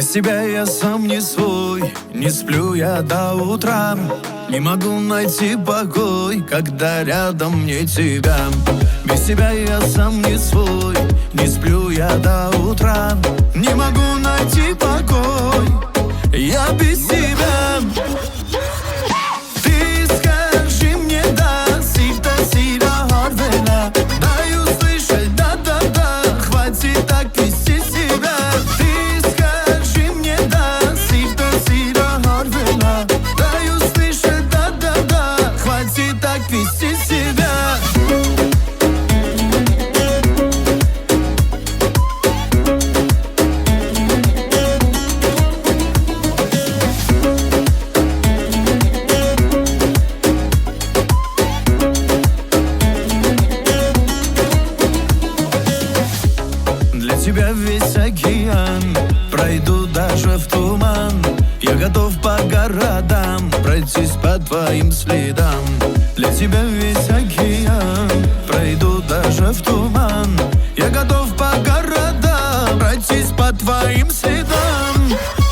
Без тебя я сам не свой, не сплю я до утра. Не могу найти покой, когда рядом не тебя. Без тебя я сам не свой, не сплю я до утра. Не могу найти покой, я без тебя. Ты скажи мне да, сильно гордена. Дай услышать да-да-да, хватит так вести себя. Ты скажи мне да, сильно гордена. Дай услышать да-да-да, хватит так вести себя. Для тебя весь океан, пройду даже в туман. Я готов по городам пройтись по твоим следам. Для тебя весь океан, пройду даже в туман. Я готов по городам пройтись по твоим следам.